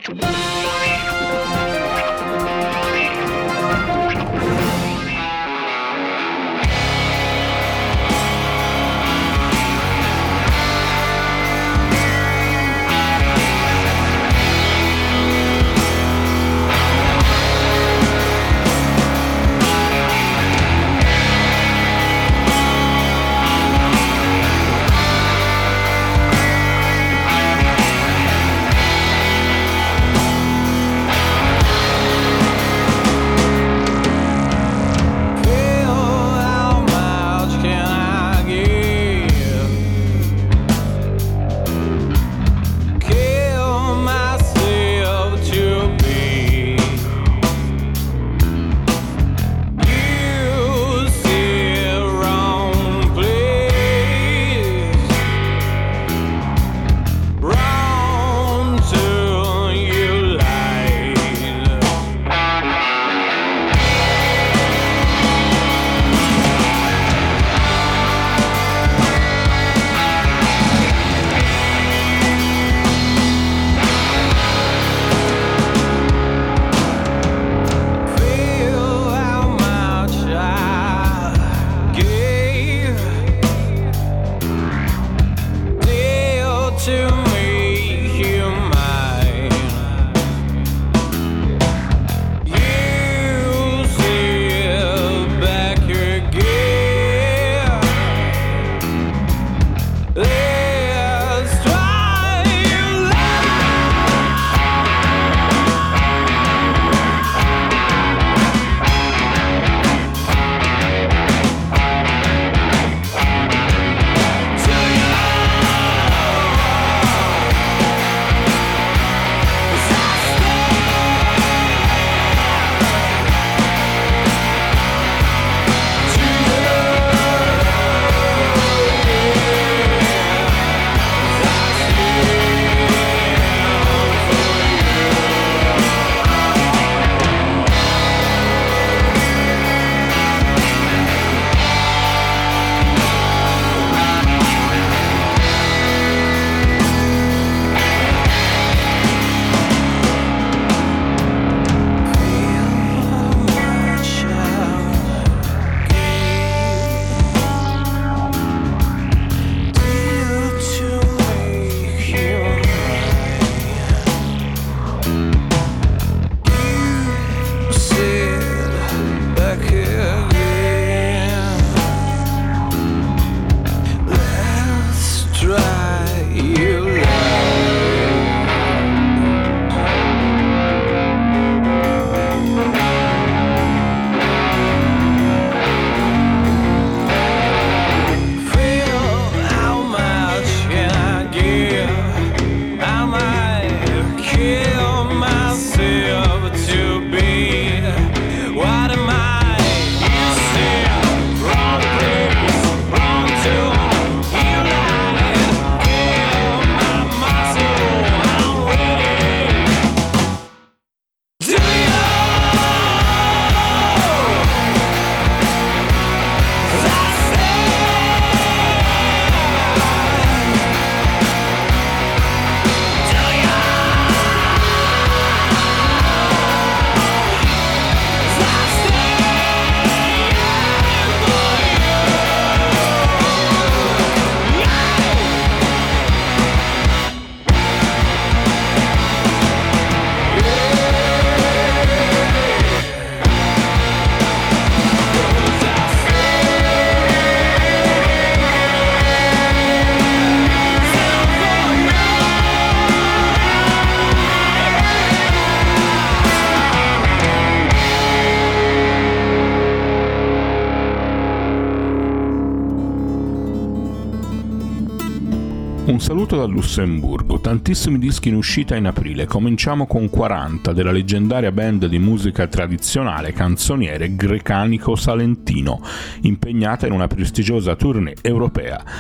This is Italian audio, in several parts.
Un saluto dal Lussemburgo, tantissimi dischi in uscita in aprile. Cominciamo con 40 della leggendaria band di musica tradizionale canzoniere Grecanico Salentino, impegnata in una prestigiosa tournée europea.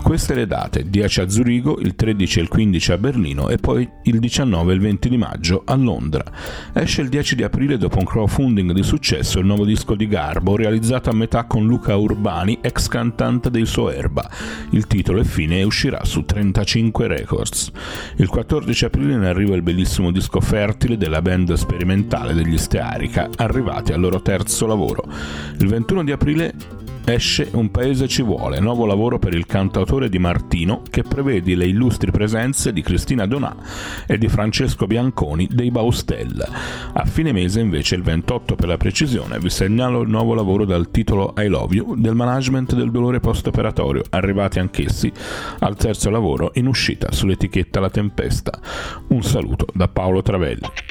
Queste le date: 10 a Zurigo, il 13 e il 15 a Berlino e poi il 19 e il 20 di maggio a Londra. Esce il 10 di aprile dopo un crowdfunding di successo il nuovo disco di Garbo, realizzato a metà con Luca Urbani, ex cantante dei Soerba. Il titolo è Fine e uscirà su 35 Records. Il 14 aprile ne arriva il bellissimo disco Fertile della band sperimentale degli Stearica, arrivati al loro terzo lavoro. Il 21 di aprile esce Un paese ci vuole, nuovo lavoro per il cantautore Di Martino, che prevede le illustri presenze di Cristina Donà e di Francesco Bianconi dei Baustelle. A fine mese, invece, il 28 per la precisione, vi segnalo il nuovo lavoro dal titolo I Love You del management del dolore post-operatorio, arrivati anch'essi al terzo lavoro in uscita sull'etichetta La Tempesta. Un saluto da Paolo Travelli.